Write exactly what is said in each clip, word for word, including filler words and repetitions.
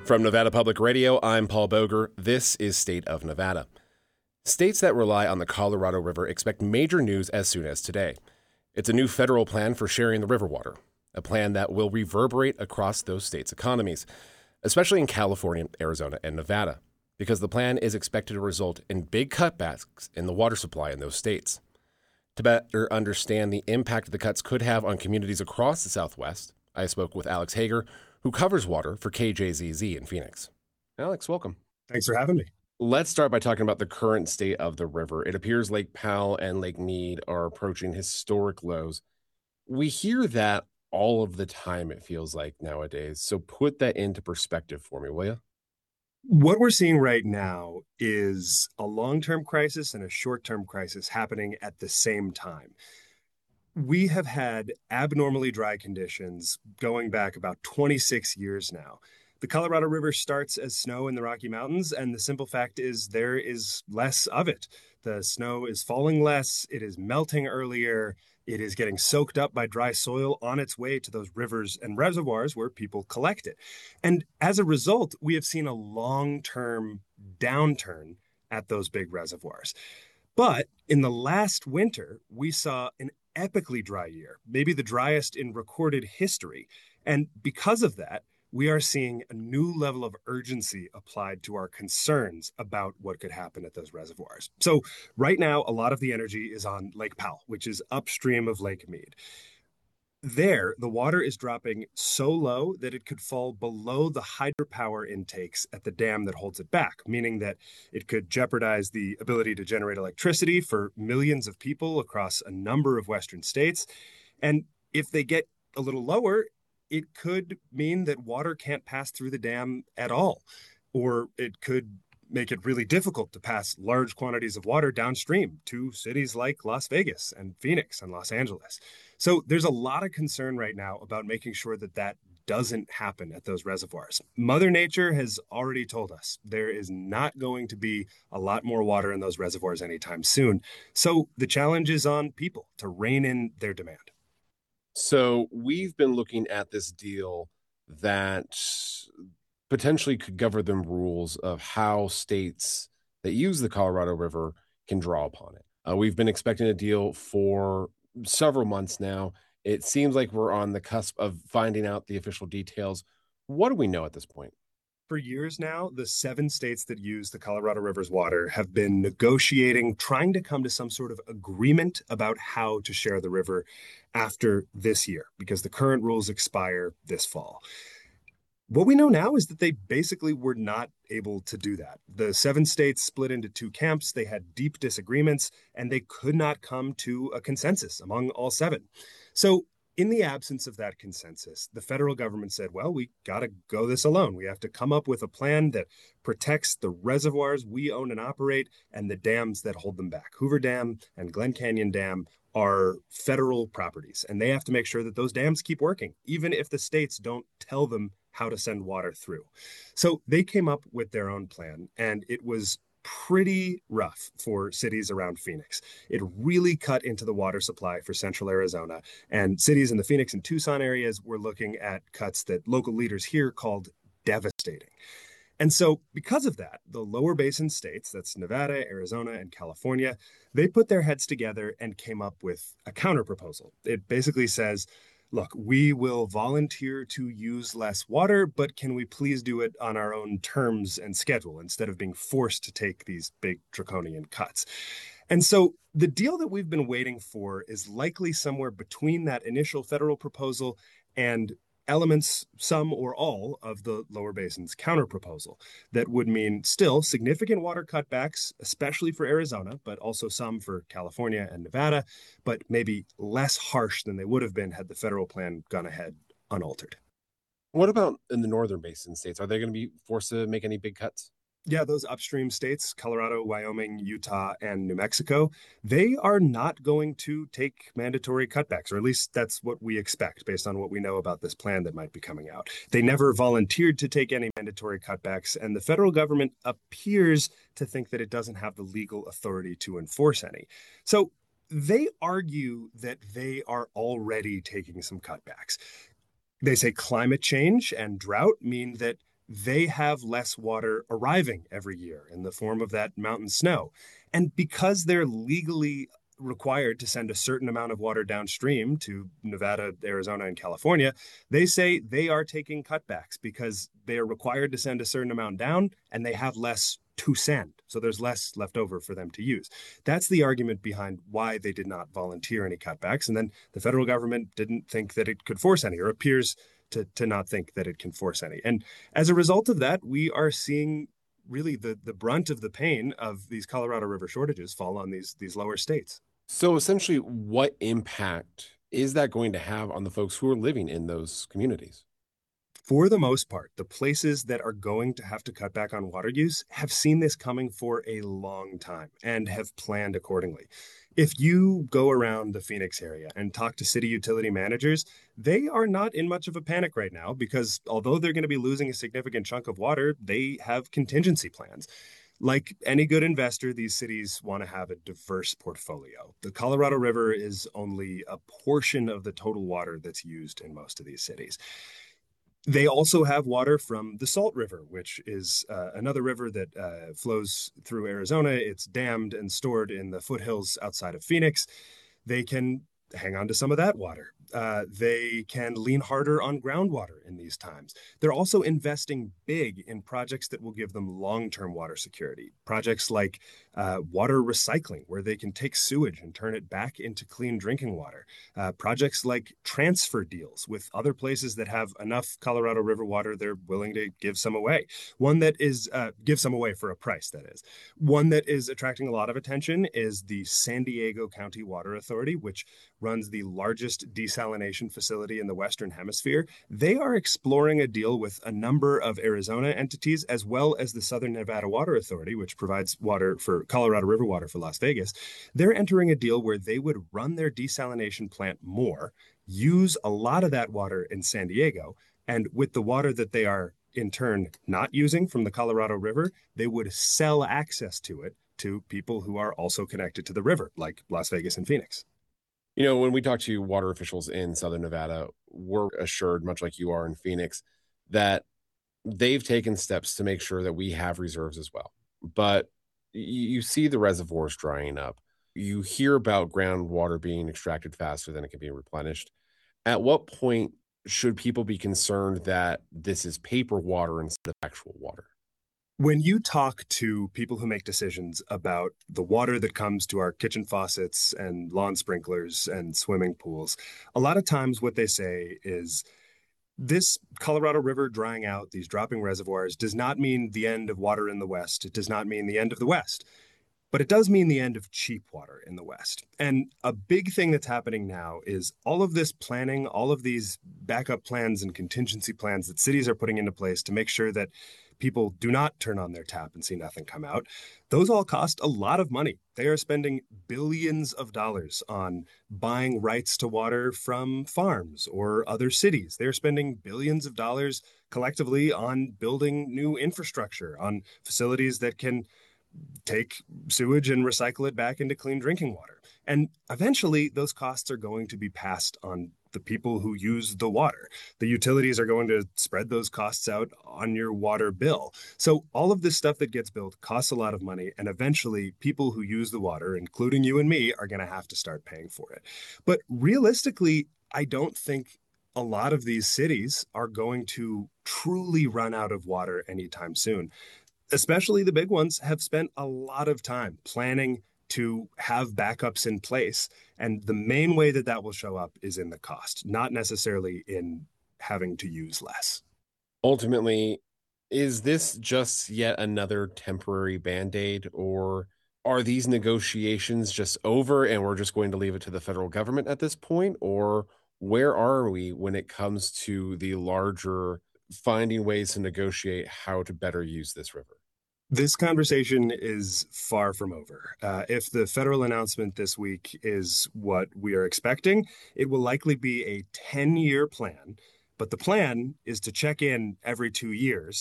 From Nevada Public Radio, I'm Paul Boger. This is State of Nevada. States that rely on the Colorado River expect major news as soon as today. It's a new federal plan for sharing the river water, a plan that will reverberate across those states' economies, especially in California, Arizona, and Nevada, because the plan is expected to result in big cutbacks in the water supply in those states. To better understand the impact the cuts could have on communities across the Southwest, I spoke with Alex Hager, who covers water for K J Z Z in Phoenix. Alex, welcome. Thanks for having me. Let's start by talking about the current state of the river. It appears Lake Powell and Lake Mead are approaching historic lows. We hear that all of the time, it feels like nowadays. So put that into perspective for me, will you? What we're seeing right now is a long-term crisis and a short-term crisis happening at the same time. We have had abnormally dry conditions going back about twenty-six years now. The Colorado River starts as snow in the Rocky Mountains, and the simple fact is there is less of it. The snow is falling less, it is melting earlier, it is getting soaked up by dry soil on its way to those rivers and reservoirs where people collect it. And as a result, we have seen a long-term downturn at those big reservoirs. But in the last winter, we saw an epically dry year, maybe the driest in recorded history. And because of that, we are seeing a new level of urgency applied to our concerns about what could happen at those reservoirs. So right now, a lot of the energy is on Lake Powell, which is upstream of Lake Mead. There, the water is dropping so low that it could fall below the hydropower intakes at the dam that holds it back, meaning that it could jeopardize the ability to generate electricity for millions of people across a number of western states. And if they get a little lower, it could mean that water can't pass through the dam at all, or it could make it really difficult to pass large quantities of water downstream to cities like Las Vegas and Phoenix and Los Angeles. So there's a lot of concern right now about making sure that that doesn't happen at those reservoirs. Mother Nature has already told us there is not going to be a lot more water in those reservoirs anytime soon. So the challenge is on people to rein in their demand. So we've been looking at this deal that potentially could govern the rules of how states that use the Colorado River can draw upon it. Uh, we've been expecting a deal for several months now. It seems like we're on the cusp of finding out the official details. What do we know at this point? For years now, the seven states that use the Colorado River's water have been negotiating, trying to come to some sort of agreement about how to share the river after this year, because the current rules expire this fall. What we know now is that they basically were not able to do that. The seven states split into two camps. They had deep disagreements, and they could not come to a consensus among all seven. So in the absence of that consensus, the federal government said, well, we got to go this alone. We have to come up with a plan that protects the reservoirs we own and operate and the dams that hold them back. Hoover Dam and Glen Canyon Dam are federal properties, and they have to make sure that those dams keep working, even if the states don't tell them how to send water through. So they came up with their own plan, and it was pretty rough for cities around Phoenix. It really cut into the water supply for central Arizona, and cities in the Phoenix and Tucson areas were looking at cuts that local leaders here called devastating. And so because of that, the lower basin states, that's Nevada, Arizona, and California, they put their heads together and came up with a counterproposal. It basically says, look, we will volunteer to use less water, but can we please do it on our own terms and schedule instead of being forced to take these big draconian cuts? And so the deal that we've been waiting for is likely somewhere between that initial federal proposal and elements, some or all, of the lower basin's counterproposal that would mean still significant water cutbacks, especially for Arizona, but also some for California and Nevada, but maybe less harsh than they would have been had the federal plan gone ahead unaltered. What about in the northern basin states? Are they going to be forced to make any big cuts? Yeah, those upstream states, Colorado, Wyoming, Utah, and New Mexico, they are not going to take mandatory cutbacks, or at least that's what we expect based on what we know about this plan that might be coming out. They never volunteered to take any mandatory cutbacks, and the federal government appears to think that it doesn't have the legal authority to enforce any. So they argue that they are already taking some cutbacks. They say climate change and drought mean that they have less water arriving every year in the form of that mountain snow. And because they're legally required to send a certain amount of water downstream to Nevada, Arizona, and California, they say they are taking cutbacks because they are required to send a certain amount down and they have less to send. So there's less left over for them to use. That's the argument behind why they did not volunteer any cutbacks. And then the federal government didn't think that it could force any, or appears to, to not think that it can force any. And as a result of that, we are seeing really the, the brunt of the pain of these Colorado River shortages fall on these, these lower states. So essentially, what impact is that going to have on the folks who are living in those communities? For the most part, the places that are going to have to cut back on water use have seen this coming for a long time and have planned accordingly. If you go around the Phoenix area and talk to city utility managers, they are not in much of a panic right now because although they're going to be losing a significant chunk of water, they have contingency plans. Like any good investor, these cities want to have a diverse portfolio. The Colorado River is only a portion of the total water that's used in most of these cities. They also have water from the Salt River, which is uh, another river that uh, flows through Arizona. It's dammed and stored in the foothills outside of Phoenix. They can hang on to some of that water. Uh, they can lean harder on groundwater in these times. They're also investing big in projects that will give them long-term water security. Projects like uh, water recycling, where they can take sewage and turn it back into clean drinking water. Uh, projects like transfer deals with other places that have enough Colorado River water, they're willing to give some away. One that is, uh, give some away for a price, that is. One that is attracting a lot of attention is the San Diego County Water Authority, which runs the largest desalination facility in the Western Hemisphere. They are exploring a deal with a number of Arizona entities, as well as the Southern Nevada Water Authority, which provides water for Colorado River water for Las Vegas. They're entering a deal where they would run their desalination plant more, use a lot of that water in San Diego, and with the water that they are in turn not using from the Colorado River, they would sell access to it to people who are also connected to the river, like Las Vegas and Phoenix. You know, when we talk to water officials in Southern Nevada, we're assured, much like you are in Phoenix, that they've taken steps to make sure that we have reserves as well. But you see the reservoirs drying up. You hear about groundwater being extracted faster than it can be replenished. At what point should people be concerned that this is paper water instead of actual water? When you talk to people who make decisions about the water that comes to our kitchen faucets and lawn sprinklers and swimming pools, a lot of times what they say is this Colorado River drying out, these dropping reservoirs, does not mean the end of water in the West. It does not mean the end of the West. But it does mean the end of cheap water in the West. And a big thing that's happening now is all of this planning, all of these backup plans and contingency plans that cities are putting into place to make sure that people do not turn on their tap and see nothing come out. Those all cost a lot of money. They are spending billions of dollars on buying rights to water from farms or other cities. They're spending billions of dollars collectively on building new infrastructure, on facilities that can take sewage and recycle it back into clean drinking water. And eventually, those costs are going to be passed on the people who use the water. The utilities are going to spread those costs out on your water bill. So all of this stuff that gets built costs a lot of money, and eventually people who use the water, including you and me, are going to have to start paying for it. But realistically, I don't think a lot of these cities are going to truly run out of water anytime soon. Especially the big ones have spent a lot of time planning to have backups in place. And the main way that that will show up is in the cost, not necessarily in having to use less. Ultimately, is this just yet another temporary Band-Aid, or are these negotiations just over and we're just going to leave it to the federal government at this point? Or where are we when it comes to the larger finding ways to negotiate how to better use this river? This conversation is far from over. Uh, if the federal announcement this week is what we are expecting, it will likely be a ten-year plan. But the plan is to check in every two years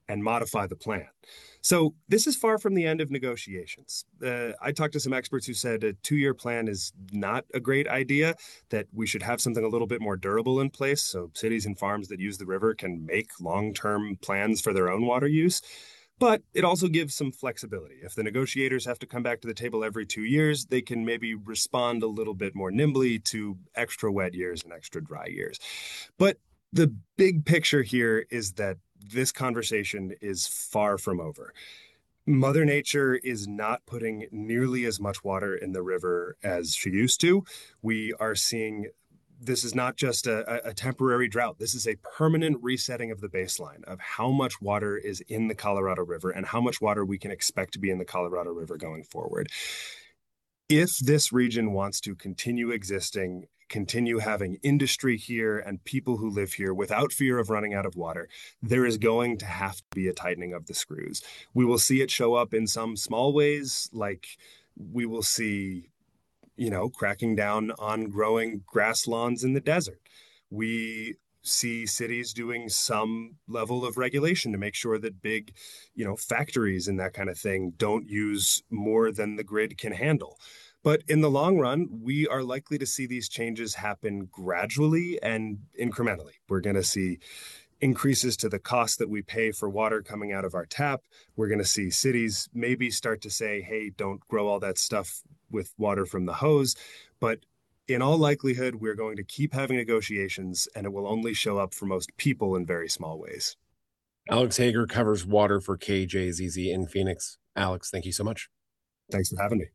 and modify the plan. So this is far from the end of negotiations. Uh, I talked to some experts who said a two-year plan is not a great idea, that we should have something a little bit more durable in place so cities and farms that use the river can make long-term plans for their own water use. But it also gives some flexibility. If the negotiators have to come back to the table every two years, they can maybe respond a little bit more nimbly to extra wet years and extra dry years. But the big picture here is that this conversation is far from over. Mother Nature is not putting nearly as much water in the river as she used to. We are seeing this is not just a, a temporary drought. This is a permanent resetting of the baseline of how much water is in the Colorado River and how much water we can expect to be in the Colorado River going forward. If this region wants to continue existing, continue having industry here and people who live here without fear of running out of water, there is going to have to be a tightening of the screws. We will see it show up in some small ways, like we will see, you know, cracking down on growing grass lawns in the desert. We see cities doing some level of regulation to make sure that big, you know, factories and that kind of thing don't use more than the grid can handle. But in the long run, we are likely to see these changes happen gradually and incrementally. We're going to see increases to the cost that we pay for water coming out of our tap. We're going to see cities maybe start to say, hey, don't grow all that stuff with water from the hose. But in all likelihood, we're going to keep having negotiations, and it will only show up for most people in very small ways. Alex Hager covers water for K J Z Z in Phoenix. Alex, thank you so much. Thanks for having me.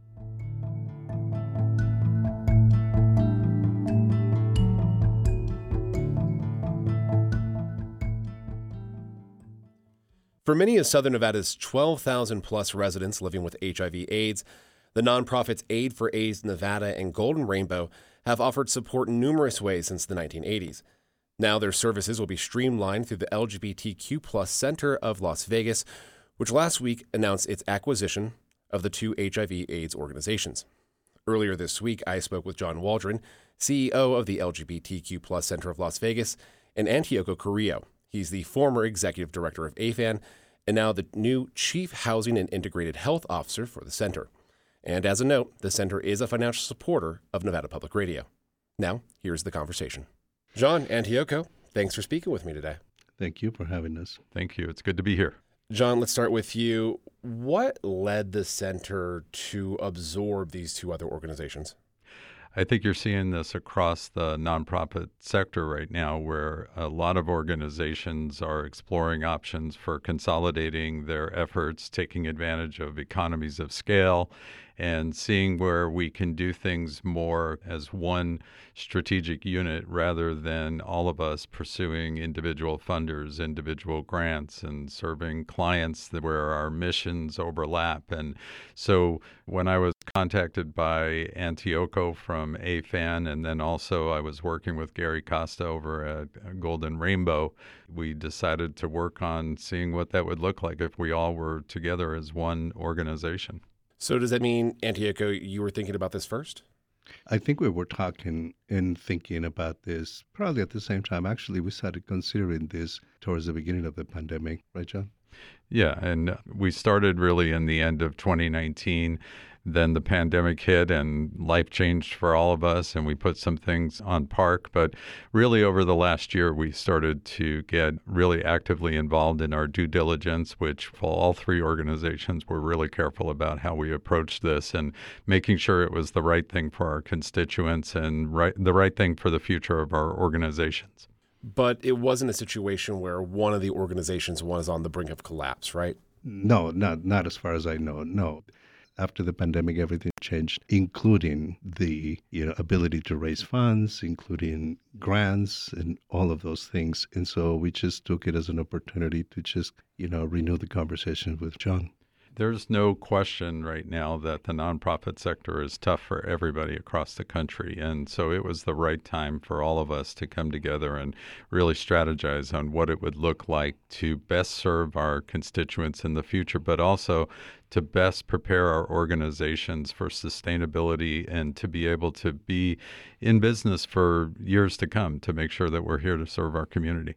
For many of Southern Nevada's twelve thousand plus residents living with H I V AIDS, the nonprofits Aid for AIDS Nevada and Golden Rainbow have offered support in numerous ways since the nineteen eighties. Now their services will be streamlined through the L G B T Q plus Center of Las Vegas, which last week announced its acquisition of the two H I V AIDS organizations. Earlier this week, I spoke with John Waldron, C E O of the L G B T Q plus Center of Las Vegas, and Antioco Carrillo. He's the former executive director of A F A N and now the new Chief Housing and Integrated Health Officer for the center. And as a note, the center is a financial supporter of Nevada Public Radio. Now, here's the conversation. John, Antioco, thanks for speaking with me today. Thank you for having us. Thank you. It's good to be here. John, let's start with you. What led the center to absorb these two other organizations? I think you're seeing this across the nonprofit sector right now, where a lot of organizations are exploring options for consolidating their efforts, taking advantage of economies of scale, and seeing where we can do things more as one strategic unit rather than all of us pursuing individual funders, individual grants, and serving clients that where our missions overlap. And so when I was contacted by Antioco from A F A N, and then also I was working with Gary Costa over at Golden Rainbow, we decided to work on seeing what that would look like if we all were together as one organization. So does that mean, Antioco, you were thinking about this first? I think we were talking and thinking about this probably at the same time. Actually, we started considering this towards the beginning of the pandemic, right, John? Yeah, and we started really in the end of twenty nineteen. Then the pandemic hit and life changed for all of us, and we put some things on park. But really over the last year, we started to get really actively involved in our due diligence, which for all three organizations were really careful about how we approached this and making sure it was the right thing for our constituents and right, the right thing for the future of our organizations. But it wasn't a situation where one of the organizations was on the brink of collapse, right? No, not not as far as I know, no. After the pandemic, everything changed, including the you know ability to raise funds, including grants and all of those things. And so we just took it as an opportunity to just, you know, renew the conversation with John. There's no question right now that the nonprofit sector is tough for everybody across the country. And so it was the right time for all of us to come together and really strategize on what it would look like to best serve our constituents in the future, but also to best prepare our organizations for sustainability and to be able to be in business for years to come to make sure that we're here to serve our community.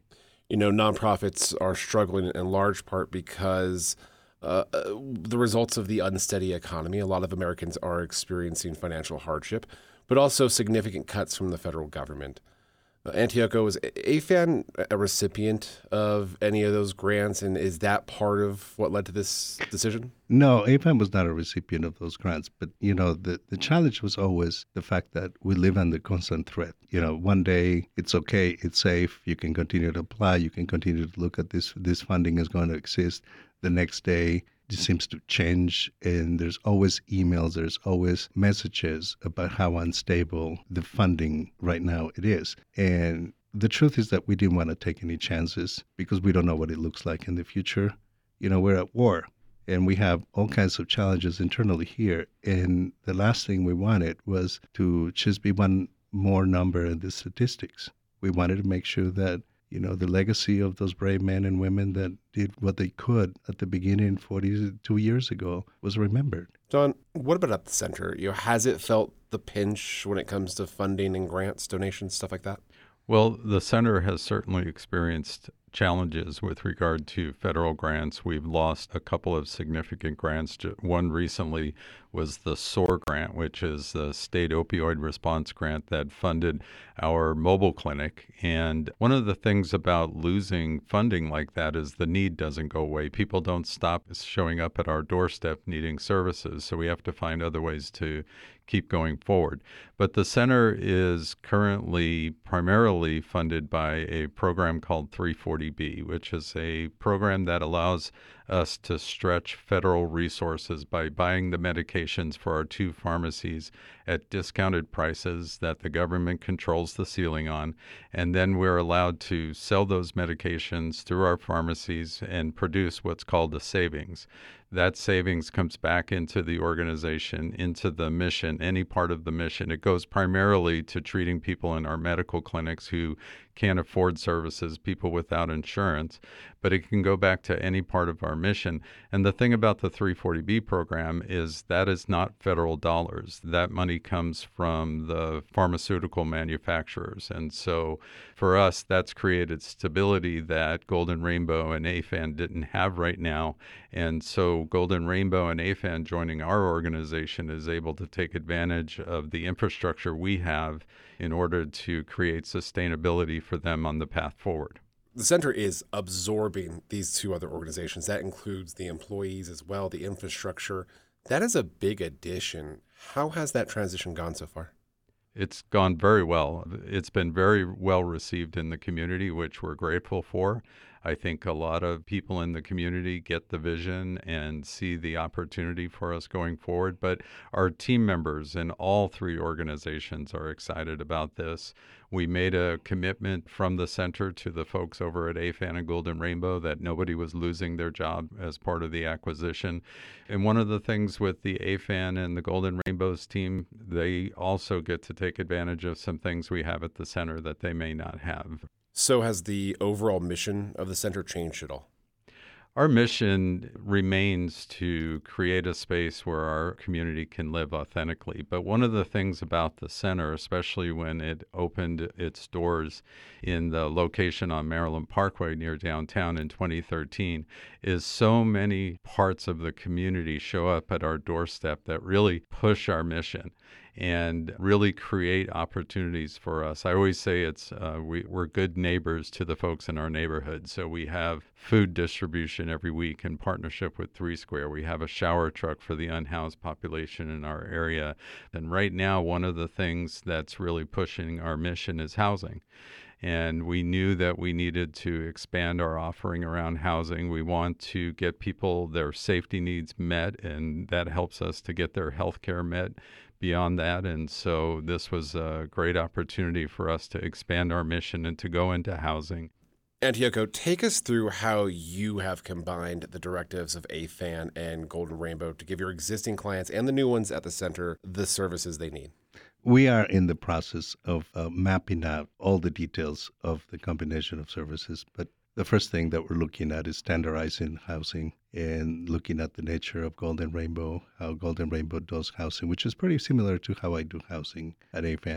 You know, nonprofits are struggling in large part because uh, uh, the results of the unsteady economy. A lot of Americans are experiencing financial hardship, but also significant cuts from the federal government. Uh, Antioco, is A F A N a recipient of any of those grants, and is that part of what led to this decision? No, A F A N was not a recipient of those grants, but you know the, the challenge was always the fact that we live under constant threat. You know, one day it's okay, it's safe, you can continue to apply, you can continue to look at this. This funding is going to exist. The next day it seems to change, and there's always emails, there's always messages about how unstable the funding right now it is. And the truth is that we didn't want to take any chances because we don't know what it looks like in the future. You know, we're at war and we have all kinds of challenges internally here. And the last thing we wanted was to just be one more number in the statistics. We wanted to make sure that, you know, the legacy of those brave men and women that did what they could at the beginning forty-two years ago was remembered. John, what about at the center? You know, has it felt the pinch when it comes to funding and grants, donations, stuff like that? Well, the center has certainly experienced challenges with regard to federal grants. We've lost a couple of significant grants. One recently was the SOAR grant, which is the state opioid response grant that funded our mobile clinic. And one of the things about losing funding like that is the need doesn't go away. People don't stop showing up at our doorstep needing services. So we have to find other ways to keep going forward. But the center is currently primarily funded by a program called three forty B, which is a program that allows us to stretch federal resources by buying the medications for our two pharmacies at discounted prices that the government controls the ceiling on. And then we're allowed to sell those medications through our pharmacies and produce what's called a savings. That savings comes back into the organization, into the mission, any part of the mission. It goes primarily to treating people in our medical clinics who can't afford services, people without insurance, but it can go back to any part of our mission. And the thing about the three forty B program is that is not federal dollars. That money comes from the pharmaceutical manufacturers. And so for us, that's created stability that Golden Rainbow and A F A N didn't have right now. And so Golden Rainbow and A F A N joining our organization is able to take advantage of the infrastructure we have in order to create sustainability for them on the path forward. The center is absorbing these two other organizations. That includes the employees as well, the infrastructure. That is a big addition. How has that transition gone so far? It's gone very well. It's been very well received in the community, which we're grateful for. I think a lot of people in the community get the vision and see the opportunity for us going forward. But our team members in all three organizations are excited about this. We made a commitment from the center to the folks over at A F A N and Golden Rainbow that nobody was losing their job as part of the acquisition. And one of the things with the A F A N and the Golden Rainbows team, they also get to take advantage of some things we have at the center that they may not have. So has the overall mission of the center changed at all? Our mission remains to create a space where our community can live authentically. But one of the things about the center, especially when it opened its doors in the location on Maryland Parkway near downtown in twenty thirteen, is so many parts of the community show up at our doorstep that really push our mission and really create opportunities for us. I always say it's uh, we, we're good neighbors to the folks in our neighborhood. So we have food distribution every week in partnership with Three Square. We have a shower truck for the unhoused population in our area. And right now, one of the things that's really pushing our mission is housing. And we knew that we needed to expand our offering around housing. We want to get people their safety needs met, and that helps us to get their health care met beyond that. And so this was a great opportunity for us to expand our mission and to go into housing. Antioco, take us through how you have combined the directives of A F A N and Golden Rainbow to give your existing clients and the new ones at the center the services they need. We are in the process of uh, mapping out all the details of the combination of services, but the first thing that we're looking at is standardizing housing and looking at the nature of Golden Rainbow, how Golden Rainbow does housing, which is pretty similar to how I do housing at A F A N.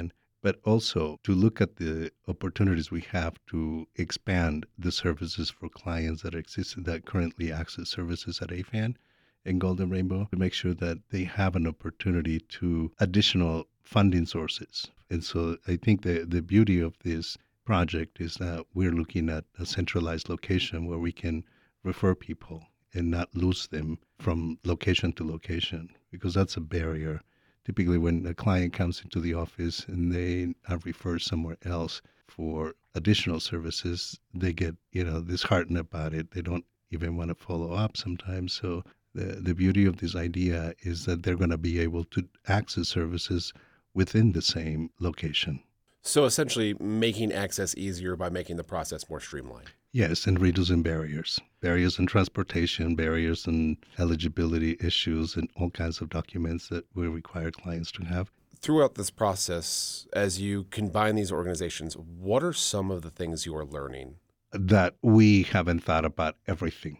but also to look at the opportunities we have to expand the services for clients that exist that currently access services at A F A N and Golden Rainbow, to make sure that they have an opportunity to additional funding sources. And so I think the, the beauty of this project is that we're looking at a centralized location where we can refer people and not lose them from location to location, because that's a barrier. Typically, when a client comes into the office and they are referred somewhere else for additional services, they get, you know, disheartened about it. They don't even want to follow up sometimes. So the, the beauty of this idea is that they're going to be able to access services within the same location. So essentially making access easier by making the process more streamlined. Yes, and reducing barriers. Barriers in transportation, barriers in eligibility issues, and all kinds of documents that we require clients to have. Throughout this process, as you combine these organizations, what are some of the things you are learning? That we haven't thought about everything.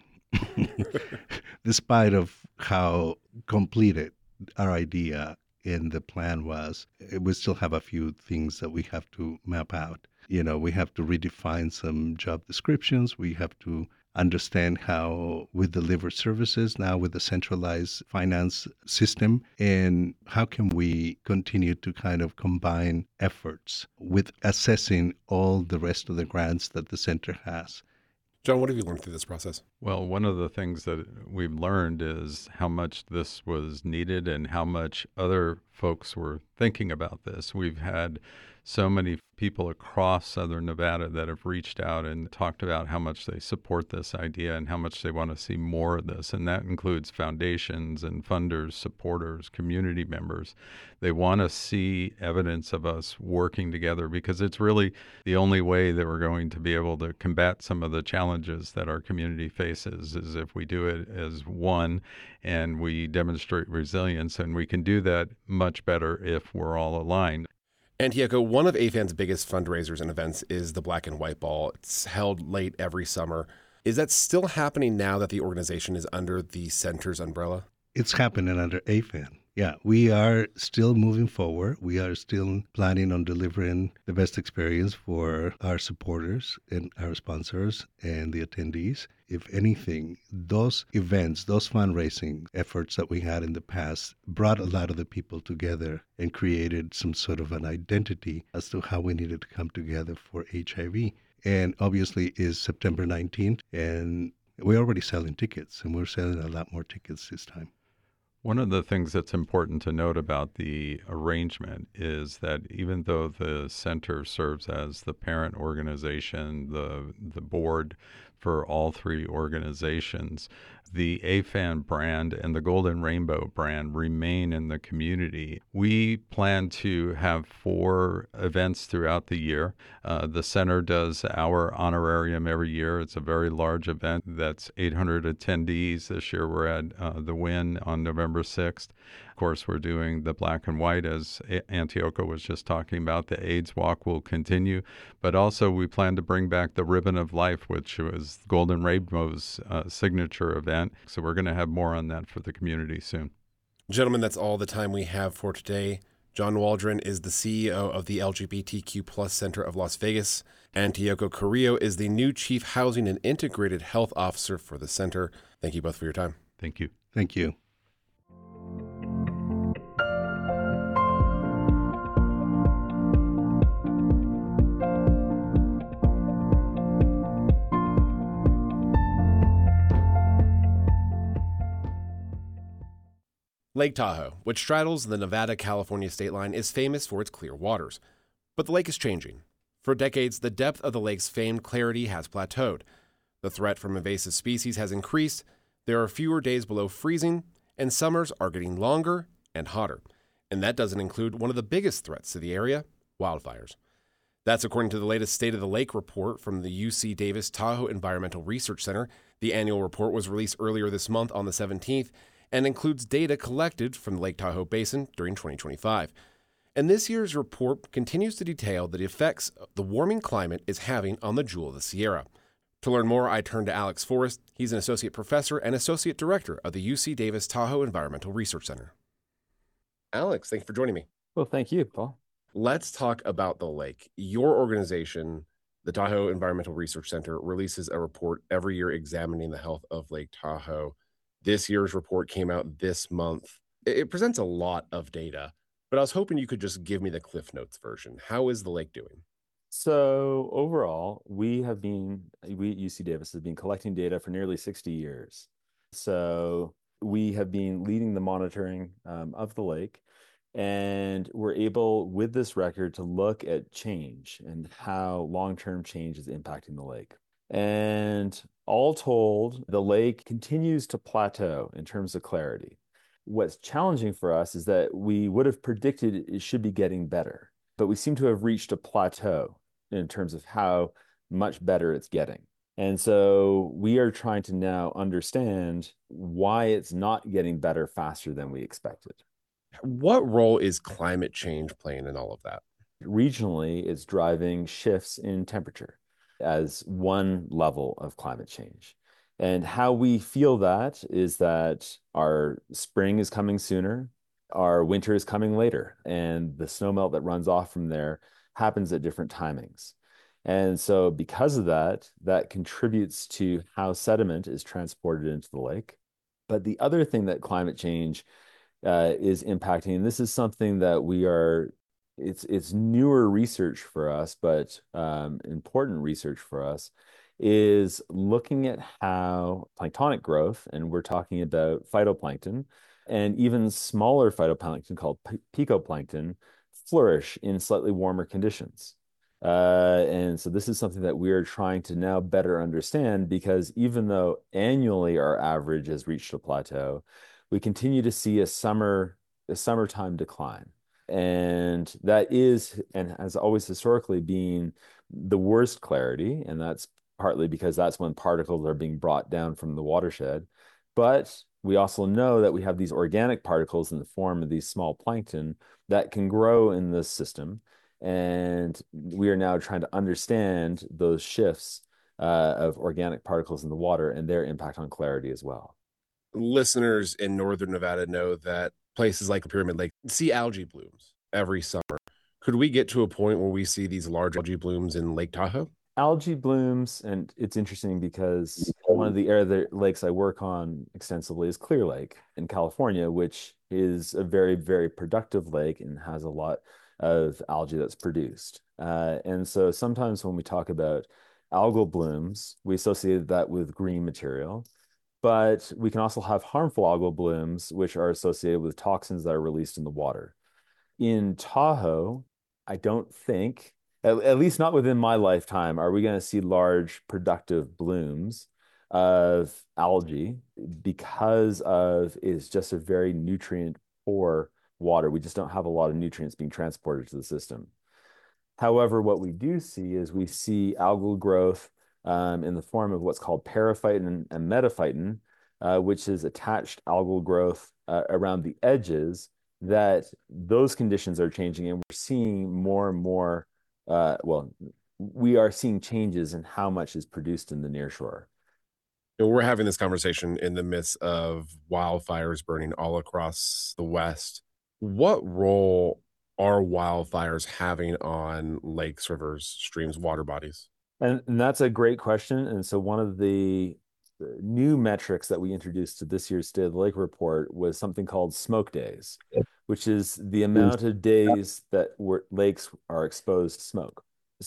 Despite of how completed our idea in the plan was, we still have a few things that we have to map out. You know, we have to redefine some job descriptions. We have to understand how we deliver services now with the centralized finance system, and how can we continue to kind of combine efforts with assessing all the rest of the grants that the center has. John, what have you learned through this process? Well, one of the things that we've learned is how much this was needed and how much other folks were thinking about this. We've had so many people across Southern Nevada that have reached out and talked about how much they support this idea and how much they want to see more of this. And that includes foundations and funders, supporters, community members. They want to see evidence of us working together, because it's really the only way that we're going to be able to combat some of the challenges that our community faces, is if we do it as one and we demonstrate resilience. And we can do that much better if we're all aligned. Antioco, one of A F A N's biggest fundraisers and events is the Black and White Ball. It's held late every summer. Is that still happening now that the organization is under the center's umbrella? It's happening under A F A N. Yeah, we are still moving forward. We are still planning on delivering the best experience for our supporters and our sponsors and the attendees. If anything, those events, those fundraising efforts that we had in the past brought a lot of the people together and created some sort of an identity as to how we needed to come together for H I V. And obviously is September nineteenth, and we're already selling tickets, and we're selling a lot more tickets this time. One of the things that's important to note about the arrangement is that even though the center serves as the parent organization, the the board for all three organizations, the A F A N brand and the Golden Rainbow brand remain in the community. We plan to have four events throughout the year. Uh, the center does our honorarium every year. It's a very large event. That's eight hundred attendees. This year we're at uh, the Wynn on November sixth. Of course, we're doing the Black and White, as Antioco was just talking about. The AIDS Walk will continue. But also we plan to bring back the Ribbon of Life, which was Golden Rainbow's uh, signature event. So we're going to have more on that for the community soon. Gentlemen, that's all the time we have for today. John Waldron is the C E O of the L G B T Q plus Center of Las Vegas. Antioco Carrillo is the new Chief Housing and Integrated Health Officer for the center. Thank you both for your time. Thank you. Thank you. Lake Tahoe, which straddles the Nevada-California state line, is famous for its clear waters. But the lake is changing. For decades, the depth of the lake's famed clarity has plateaued. The threat from invasive species has increased, there are fewer days below freezing, and summers are getting longer and hotter. And that doesn't include one of the biggest threats to the area, wildfires. That's according to the latest State of the Lake report from the U C Davis Tahoe Environmental Research Center. The annual report was released earlier this month on the seventeenth, and includes data collected from the Lake Tahoe Basin during twenty twenty-five. And this year's report continues to detail the effects the warming climate is having on the Jewel of the Sierra. To learn more, I turn to Alex Forrest. He's an associate professor and associate director of the U C Davis Tahoe Environmental Research Center. Alex, thank you for joining me. Well, thank you, Paul. Let's talk about the lake. Your organization, the Tahoe Environmental Research Center, releases a report every year examining the health of Lake Tahoe. This year's report came out this month. It, it presents a lot of data, but I was hoping you could just give me the Cliff Notes version. How is the lake doing? So overall, we have been, we at U C Davis has been collecting data for nearly sixty years. So we have been leading the monitoring um, of the lake, and we're able, with this record, to look at change and how long-term change is impacting the lake. And all told, the lake continues to plateau in terms of clarity. What's challenging for us is that we would have predicted it should be getting better, but we seem to have reached a plateau in terms of how much better it's getting. And so we are trying to now understand why it's not getting better faster than we expected. What role is climate change playing in all of that? Regionally, it's driving shifts in temperature as one level of climate change. And how we feel that is that our spring is coming sooner, our winter is coming later, and the snowmelt that runs off from there happens at different timings. And so because of that, that contributes to how sediment is transported into the lake. But the other thing that climate change uh, is impacting, and this is something that we are, it's it's newer research for us, but um, important research for us, is looking at how planktonic growth, and we're talking about phytoplankton, and even smaller phytoplankton called picoplankton, flourish in slightly warmer conditions. Uh, and so this is something that we are trying to now better understand, because even though annually our average has reached a plateau, we continue to see a summer, a summertime decline. And that is, and has always historically been, the worst clarity. And that's partly because that's when particles are being brought down from the watershed. But we also know that we have these organic particles in the form of these small plankton that can grow in this system. And we are now trying to understand those shifts uh, of organic particles in the water and their impact on clarity as well. Listeners in northern Nevada know that places like the Pyramid Lake see algae blooms every summer. Could we get to a point where we see these large algae blooms in Lake Tahoe? Algae blooms, and it's interesting because one of the area lakes I work on extensively is Clear Lake in California, which is a very, very productive lake and has a lot of algae that's produced. Uh, and so sometimes when we talk about algal blooms, we associate that with green material, but we can also have harmful algal blooms, which are associated with toxins that are released in the water. In Tahoe, I don't think, at, at least not within my lifetime, are we going to see large productive blooms of algae, because of it's just a very nutrient poor water. We just don't have a lot of nutrients being transported to the system. However, what we do see is we see algal growth um, in the form of what's called periphyton and metaphyton, uh, which is attached algal growth uh, around the edges, that those conditions are changing, and we're seeing more and more, uh, well, we are seeing changes in how much is produced in the nearshore. And we're having this conversation in the midst of wildfires burning all across the West. What role are wildfires having on lakes, rivers, streams, water bodies? And, and that's a great question. And so one of the new metrics that we introduced to this year's State of the Lake report was something called smoke days, which is the amount of days that were, lakes are exposed to smoke.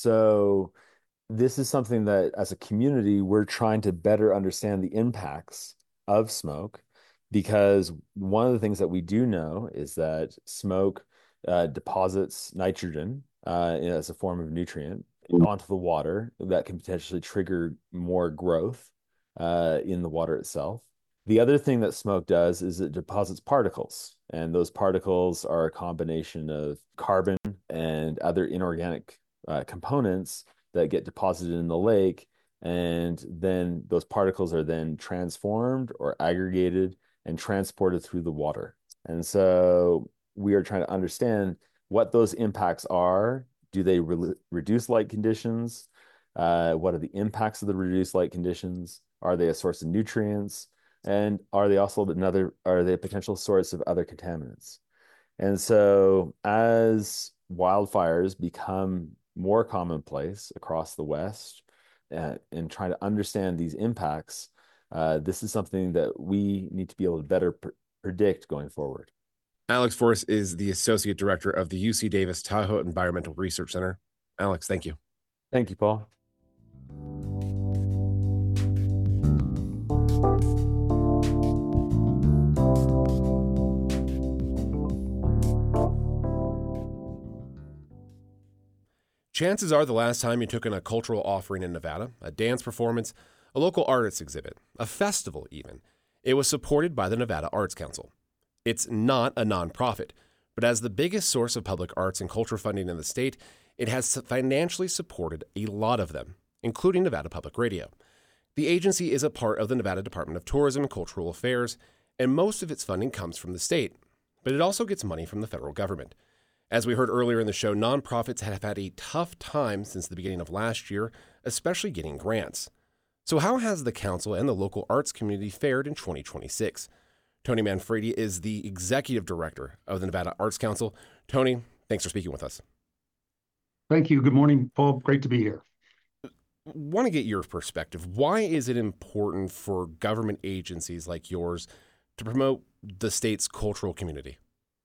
So this is something that as a community, we're trying to better understand the impacts of smoke, because one of the things that we do know is that smoke uh, deposits nitrogen uh, as a form of nutrient onto the water that can potentially trigger more growth uh, in the water itself. The other thing that smoke does is it deposits particles, and those particles are a combination of carbon and other inorganic uh, components that get deposited in the lake, and then those particles are then transformed or aggregated and transported through the water. And so we are trying to understand what those impacts are. Do they re reduce light conditions? Uh, what are the impacts of the reduced light conditions? Are they a source of nutrients? And are they also another, are they a potential source of other contaminants? And so as wildfires become more commonplace across the West, and, and trying to understand these impacts, uh, this is something that we need to be able to better pr predict going forward. Alex Forrest is the Associate Director of the U C Davis Tahoe Environmental Research Center. Alex, thank you. Thank you, Paul. Chances are the last time you took in a cultural offering in Nevada, a dance performance, a local artist exhibit, a festival even, it was supported by the Nevada Arts Council. It's not a nonprofit, but as the biggest source of public arts and culture funding in the state, it has financially supported a lot of them, including Nevada Public Radio. The agency is a part of the Nevada Department of Tourism and Cultural Affairs, and most of its funding comes from the state, but it also gets money from the federal government. As we heard earlier in the show, nonprofits have had a tough time since the beginning of last year, especially getting grants. So how has the council and the local arts community fared in twenty twenty-six? Tony Manfredi is the executive director of the Nevada Arts Council. Tony, thanks for speaking with us. Thank you. Good morning, Paul. Great to be here. Want to get your perspective. Why is it important for government agencies like yours to promote the state's cultural community?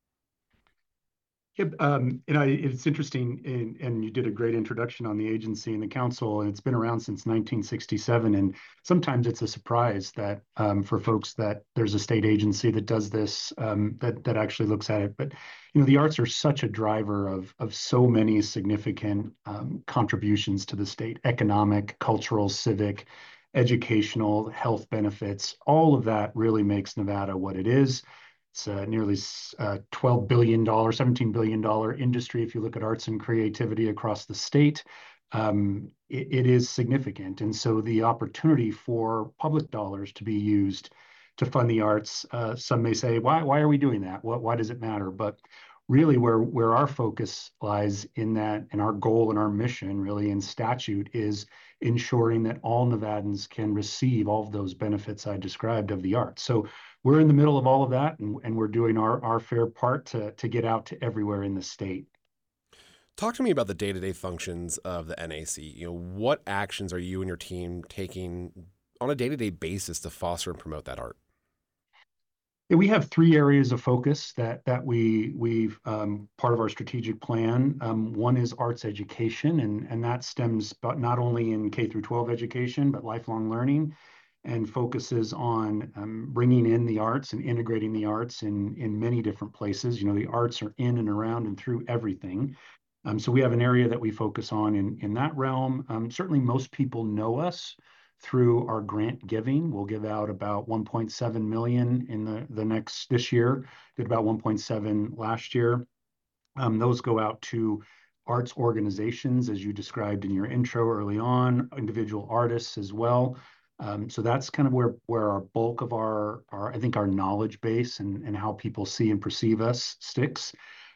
Yeah, um, and I, it's interesting, and, and you did a great introduction on the agency and the council, and it's been around since nineteen sixty-seven. And sometimes it's a surprise that um, for folks that there's a state agency that does this, um, that that actually looks at it. But you know, the arts are such a driver of of so many significant um, contributions to the state: economic, cultural, civic, educational, health benefits. All of that really makes Nevada what it is. It's a nearly uh, twelve billion dollars, seventeen billion dollars industry if you look at arts and creativity across the state. Um, it, it is significant. And so the opportunity for public dollars to be used to fund the arts, uh, some may say, why, why are we doing that? What, why does it matter? But really where, where our focus lies in that, and our goal and our mission really in statute is ensuring that all Nevadans can receive all of those benefits I described of the arts. So we're in the middle of all of that, and, and we're doing our, our fair part to, to get out to everywhere in the state. Talk to me about the day-to-day functions of the N A C. You know, what actions are you and your team taking on a day-to-day basis to foster and promote that art? Yeah, we have three areas of focus that that we we've um, part of our strategic plan. Um, one is arts education, and and that stems but not only in K through twelve education, but lifelong learning, and focuses on um, bringing in the arts and integrating the arts in in many different places. You know, the arts are in and around and through everything. Um, so we have an area that we focus on in in that realm. Um, certainly, most people know us through our grant giving. We'll give out about one point seven million in the the next this year. Did about one point seven last year. Um, those go out to arts organizations, as you described in your intro early on, individual artists as well. Um, so that's kind of where where our bulk of our, our I think our knowledge base and, and how people see and perceive us sticks.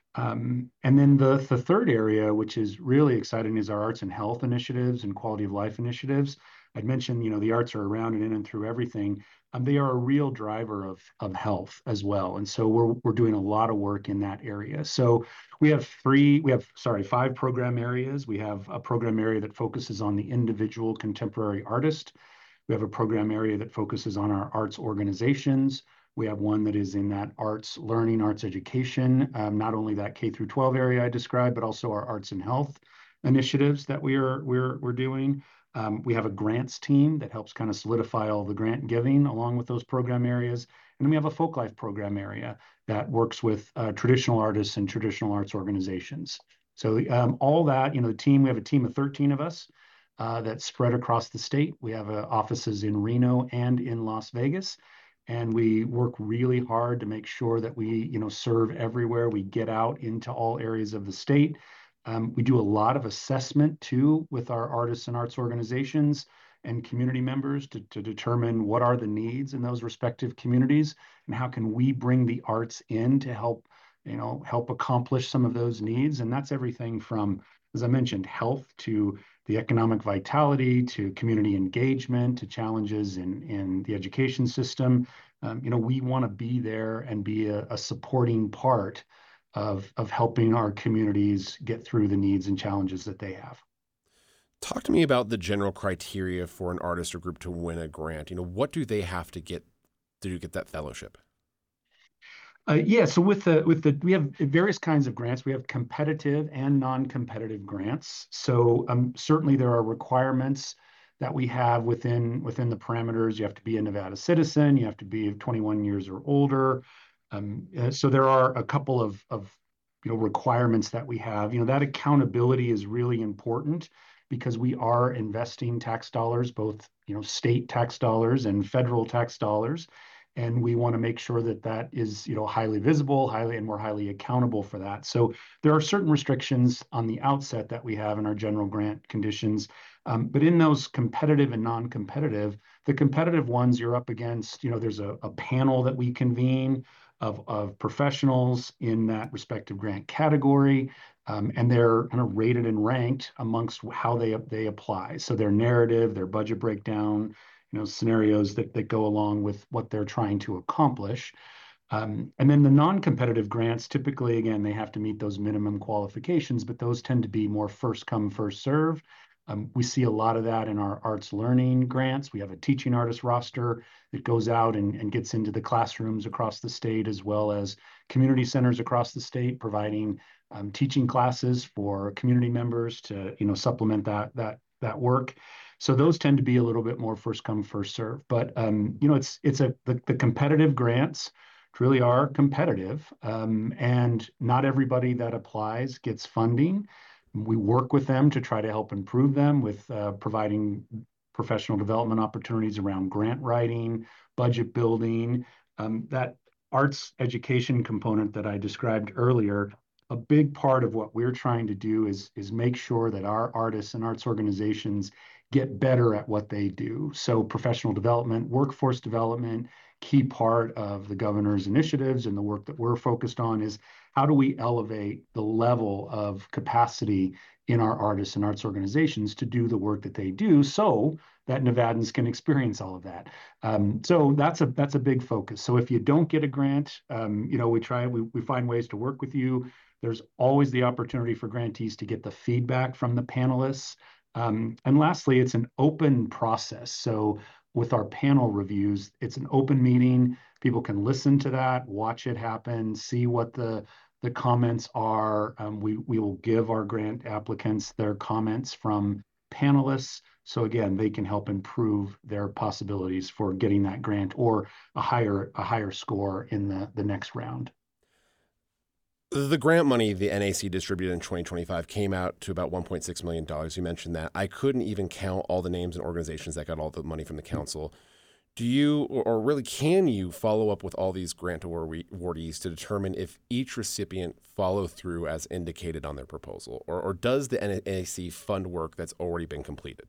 Um, and then the, the third area, which is really exciting, is our arts and health initiatives and quality of life initiatives. I'd mentioned, you know, the arts are around and in and through everything. Um, they are a real driver of, of health as well. And so we're, we're doing a lot of work in that area. So we have three, we have, sorry, five program areas. We have a program area that focuses on the individual contemporary artist. We have a program area that focuses on our arts organizations. We have one that is in that arts learning, arts education, um, not only that K through twelve area I described, but also our arts and health initiatives that we are we're we're doing. Um, we have a grants team that helps kind of solidify all the grant giving along with those program areas. And then we have a folk life program area that works with uh, traditional artists and traditional arts organizations. So um, all that, you know, the team, we have a team of thirteen of us uh, that's spread across the state. We have uh, offices in Reno and in Las Vegas. And we work really hard to make sure that we, you know, serve everywhere. We get out into all areas of the state. Um, we do a lot of assessment too with our artists and arts organizations and community members to, to determine what are the needs in those respective communities and how can we bring the arts in to help, you know, help accomplish some of those needs. And that's everything from, as I mentioned, health to the economic vitality, to community engagement, to challenges in, in the education system. Um, you know, we want to be there and be a, a supporting part of, of helping our communities get through the needs and challenges that they have. Talk to me about the general criteria for an artist or group to win a grant. You know, what do they have to get to get that fellowship? Uh, yeah, so with the with the we have various kinds of grants. We have competitive and non-competitive grants. So um, certainly there are requirements that we have within within the parameters. You have to be a Nevada citizen. You have to be twenty-one years or older. Um, uh, so there are a couple of of you know requirements that we have. You know that accountability is really important because we are investing tax dollars, both you know state tax dollars and federal tax dollars, and we want to make sure that that is you know highly visible, highly and we're highly accountable for that. So there are certain restrictions on the outset that we have in our general grant conditions, um, but in those competitive and non-competitive, the competitive ones you're up against, you know, there's a, a panel that we convene of of professionals in that respective grant category. Um, and they're kind of rated and ranked amongst how they they apply. So their narrative, their budget breakdown, you know, scenarios that that go along with what they're trying to accomplish. Um, and then the non-competitive grants, typically, again, they have to meet those minimum qualifications, but those tend to be more first come, first serve. Um, we see a lot of that in our arts learning grants. We have a teaching artist roster that goes out and, and gets into the classrooms across the state, as well as community centers across the state, providing um, teaching classes for community members to, you know, supplement that that that work. So those tend to be a little bit more first come, first serve. But um, you know, it's it's a the, the competitive grants really are competitive, um, and not everybody that applies gets funding. We work with them to try to help improve them with uh, providing professional development opportunities around grant writing, budget building, um, that arts education component that I described earlier. A big part of what we're trying to do is, is make sure that our artists and arts organizations get better at what they do. So professional development, workforce development, key part of the governor's initiatives and the work that we're focused on is how do we elevate the level of capacity in our artists and arts organizations to do the work that they do so that Nevadans can experience all of that. Um, so that's a that's a big focus. So if you don't get a grant, um, you know, we try, we, we find ways to work with you. There's always the opportunity for grantees to get the feedback from the panelists. Um, and lastly, it's an open process. So with our panel reviews, it's an open meeting. People can listen to that, watch it happen, see what the the comments are. Um, we we will give our grant applicants their comments from panelists. So again, they can help improve their possibilities for getting that grant or a higher a higher score in the the next round. The grant money the N A C distributed in twenty twenty-five came out to about one point six million dollars. You mentioned that. I couldn't even count all the names and organizations that got all the money from the council. Do you, or really can you, follow up with all these grant awardees to determine if each recipient follow through as indicated on their proposal? Or, or does the N A C fund work that's already been completed?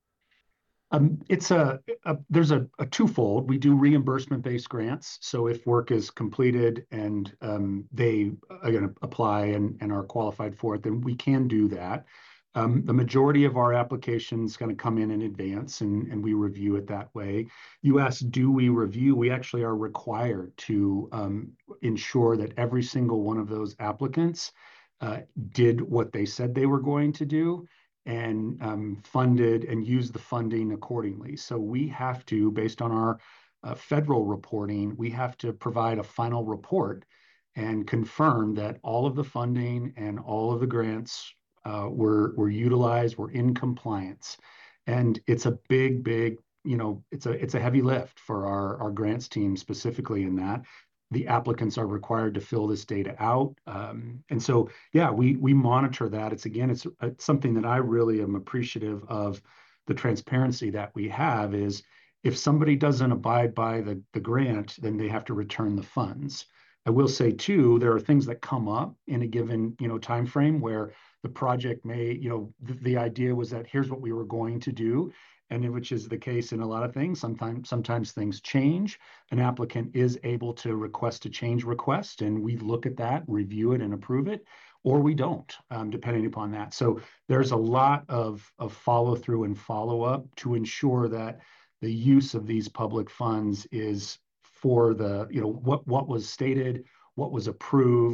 Um, it's a, a there's a, a twofold. We do reimbursement-based grants. So if work is completed and um, they are going to apply and, and are qualified for it, then we can do that. Um, the majority of our applications going to come in in advance, and, and we review it that way. You asked, do we review? We actually are required to um, ensure that every single one of those applicants uh, did what they said they were going to do, and um, funded and used the funding accordingly. So we have to, based on our uh, federal reporting, we have to provide a final report and confirm that all of the funding and all of the grants uh, were were utilized, were in compliance. And it's a big, big, you know, it's a it's a heavy lift for our our grants team specifically in that. The applicants are required to fill this data out. Um, and so, yeah, we we monitor that. It's again, it's, it's something that I really am appreciative of. The transparency that we have is if somebody doesn't abide by the, the grant, then they have to return the funds. I will say too, there are things that come up in a given, you know, time frame where the project may, you know, the, the idea was that here's what we were going to do, and which is the case in a lot of things. Sometimes, sometimes things change. An applicant is able to request a change request, and we look at that, review it, and approve it, or we don't, um, depending upon that. So there's a lot of, of follow through and follow up to ensure that the use of these public funds is for the, you know, what what was stated, what was approved,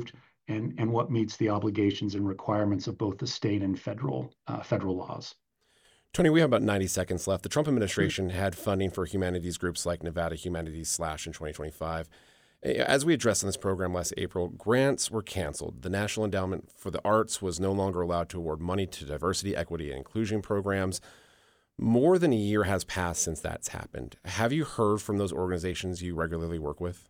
and, and what meets the obligations and requirements of both the state and federal uh, federal laws. Tony, we have about ninety seconds left. The Trump administration had funding for humanities groups like Nevada Humanities Slash in twenty twenty-five. As we addressed in this program last April, grants were canceled. The National Endowment for the Arts was no longer allowed to award money to diversity, equity, and inclusion programs. More than a year has passed since that's happened. Have you heard from those organizations you regularly work with?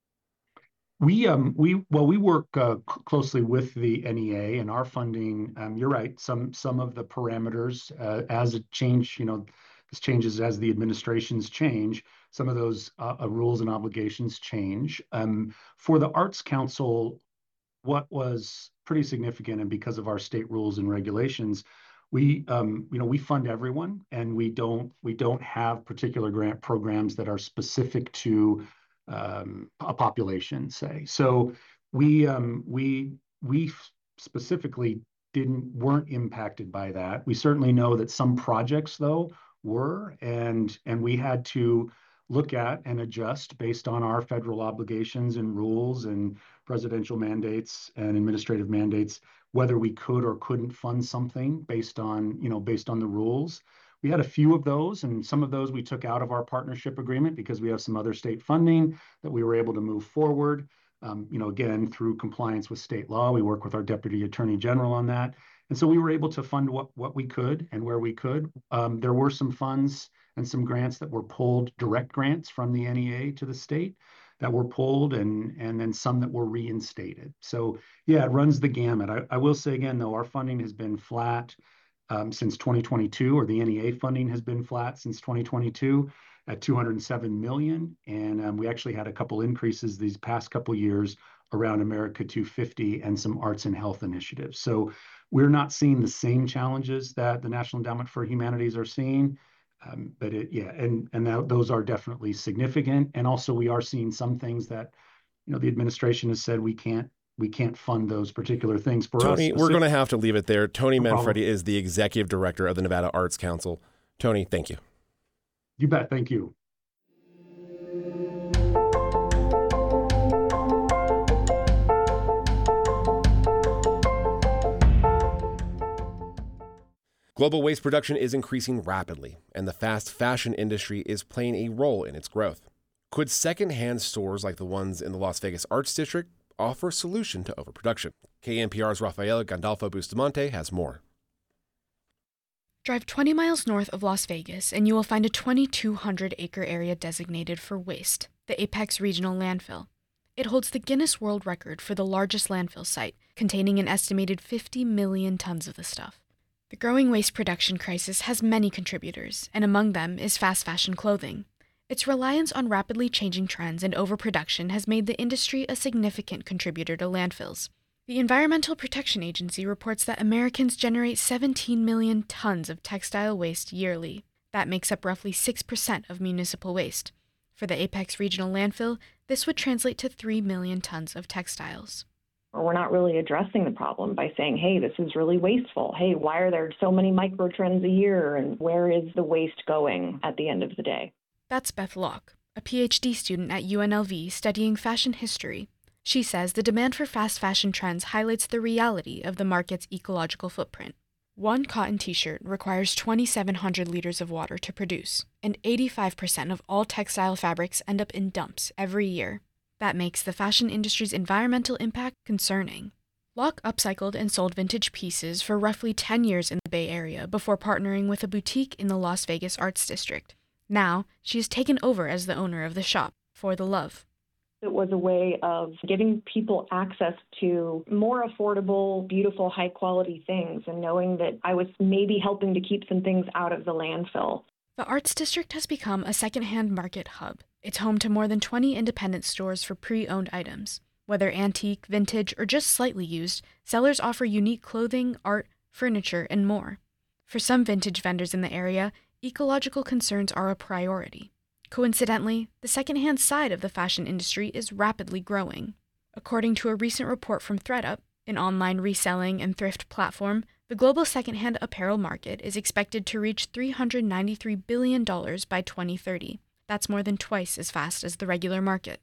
We um we well we work uh, closely with the N E A and our funding. Um, you're right. Some some of the parameters uh, as it change, you know, this changes as the administrations change. Some of those uh, uh, rules and obligations change. Um, for the Arts Council, what was pretty significant, and because of our state rules and regulations, we um, you know we fund everyone, and we don't we don't have particular grant programs that are specific to um, a population, say. So we um, we we specifically didn't weren't impacted by that. We certainly know that some projects, though, were, and and we had to look at and adjust based on our federal obligations and rules and presidential mandates and administrative mandates, whether we could or couldn't fund something based on, you know, based on the rules. We had a few of those, and some of those we took out of our partnership agreement because we have some other state funding that we were able to move forward. Um, you know, again, through compliance with state law, we work with our Deputy Attorney General on that. And so we were able to fund what, what we could and where we could. Um, there were some funds and some grants that were pulled, direct grants from the N E A to the state that were pulled, and, and then some that were reinstated. So yeah, it runs the gamut. I, I will say again, though, our funding has been flat um, since twenty twenty-two, or the N E A funding has been flat since twenty twenty-two at two hundred seven million dollars. And um, we actually had a couple increases these past couple years around America two fifty and some arts and health initiatives. So we're not seeing the same challenges that the National Endowment for Humanities are seeing. Um, but it, yeah, and and that, those are definitely significant. And also, we are seeing some things that, you know, the administration has said we can't we can't fund those particular things for Tony, us. we're going to have to leave it there. Tony No Manfredi problem. is the executive director of the Nevada Arts Council. Tony, thank you. You bet. Thank you. Global waste production is increasing rapidly, and the fast fashion industry is playing a role in its growth. Could secondhand stores like the ones in the Las Vegas Arts District offer a solution to overproduction? K N P R's Rafaela Gandolfo Bustamante has more. Drive twenty miles north of Las Vegas and you will find a twenty-two hundred acre area designated for waste, the Apex Regional Landfill. It holds the Guinness World Record for the largest landfill site, containing an estimated fifty million tons of the stuff. The growing waste production crisis has many contributors, and among them is fast fashion clothing. Its reliance on rapidly changing trends and overproduction has made the industry a significant contributor to landfills. The Environmental Protection Agency reports that Americans generate seventeen million tons of textile waste yearly. That makes up roughly six percent of municipal waste. For the Apex Regional Landfill, this would translate to three million tons of textiles. Or we're not really addressing the problem by saying, hey, this is really wasteful. Hey, why are there so many microtrends a year? And where is the waste going at the end of the day? That's Beth Locke, a P H D student at U N L V studying fashion history. She says the demand for fast fashion trends highlights the reality of the market's ecological footprint. One cotton t-shirt requires twenty-seven hundred liters of water to produce, and eighty-five percent of all textile fabrics end up in dumps every year. That makes the fashion industry's environmental impact concerning. Locke upcycled and sold vintage pieces for roughly ten years in the Bay Area before partnering with a boutique in the Las Vegas Arts District. Now, she has taken over as the owner of the shop, For the Love. It was a way of giving people access to more affordable, beautiful, high-quality things, and knowing that I was maybe helping to keep some things out of the landfill. The Arts District has become a secondhand market hub. It's home to more than twenty independent stores for pre-owned items. Whether antique, vintage, or just slightly used, sellers offer unique clothing, art, furniture, and more. For some vintage vendors in the area, ecological concerns are a priority. Coincidentally, the secondhand side of the fashion industry is rapidly growing. According to a recent report from ThredUp, an online reselling and thrift platform, the global secondhand apparel market is expected to reach three hundred ninety-three billion dollars by twenty thirty. That's more than twice as fast as the regular market.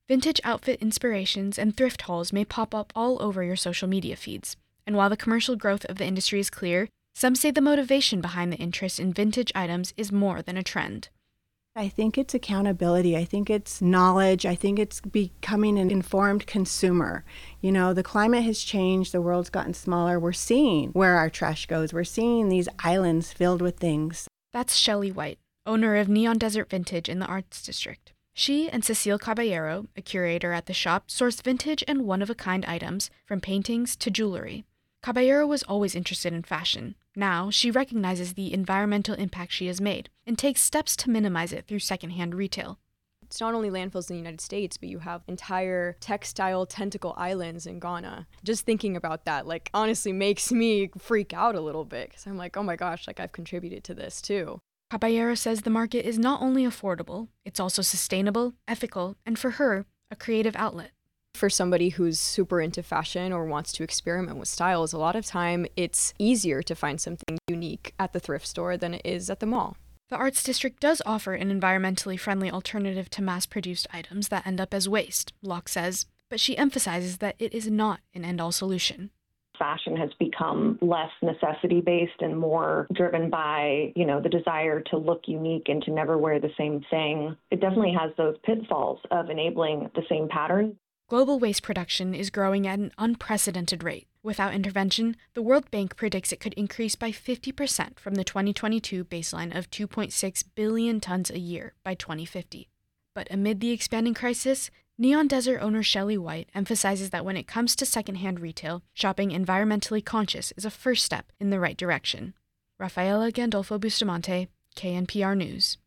Vintage outfit inspirations and thrift hauls may pop up all over your social media feeds. And while the commercial growth of the industry is clear, some say the motivation behind the interest in vintage items is more than a trend. I think it's accountability. I think it's knowledge. I think it's becoming an informed consumer. You know, the climate has changed. The world's gotten smaller. We're seeing where our trash goes. We're seeing these islands filled with things. That's Shelley White, owner of Neon Desert Vintage in the Arts District. She and Cecile Caballero, a curator at the shop, source vintage and one-of-a-kind items, from paintings to jewelry. Caballero was always interested in fashion. Now, she recognizes the environmental impact she has made and takes steps to minimize it through secondhand retail. It's not only landfills in the United States, but you have entire textile tentacle islands in Ghana. Just thinking about that, like, honestly makes me freak out a little bit because I'm like, oh my gosh, like I've contributed to this too. Caballero says the market is not only affordable, it's also sustainable, ethical, and for her, a creative outlet. For somebody who's super into fashion or wants to experiment with styles, a lot of time it's easier to find something unique at the thrift store than it is at the mall. The Arts District does offer an environmentally friendly alternative to mass-produced items that end up as waste, Locke says, but she emphasizes that it is not an end-all solution. Fashion has become less necessity-based and more driven by, you know, the desire to look unique and to never wear the same thing. It definitely has those pitfalls of enabling the same pattern. Global waste production is growing at an unprecedented rate. Without intervention, the World Bank predicts it could increase by fifty percent from the twenty twenty-two baseline of two point six billion tons a year by twenty fifty. But amid the expanding crisis, Neon Desert owner Shelley White emphasizes that when it comes to secondhand retail, shopping environmentally conscious is a first step in the right direction. Rafaela Gandolfo Bustamante, K N P R News.